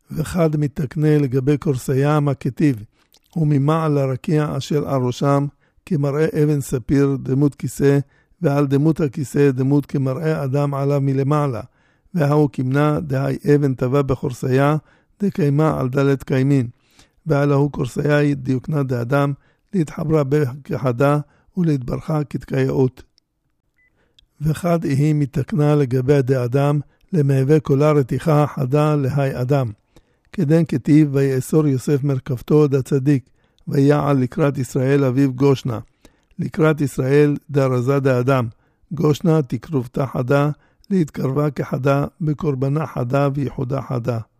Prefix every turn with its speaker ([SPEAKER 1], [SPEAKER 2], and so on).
[SPEAKER 1] וחד מתקנה לגבי קורסיים הכתיב, וממעל הרקיע אשר על ראשם, כמראה אבן ספיר דמות כיסא, ועל דמות הכיסא דמות כמראה אדם עליו מלמעלה, והוא כמנה דהי אבן טבע בחורסיה, דקיימה על דלת קיימין, ועלהו קורסיה דיוקנה דאדם, להתחברה כחדה ולהתברכה כתקייעות. וחד היא מתקנה לגבי דאדם, למהווה כל רתיחה חדה להי אדם. כדן כתיב ויאסור יוסף מרכבתו דה צדיק, ויעל לקראת ישראל אביו גושנה. לקראת ישראל דרזה דאדם, גושנה תקרובתה חדה, להתקרבה כחדה, בקורבנה חדה ויחודה חדה.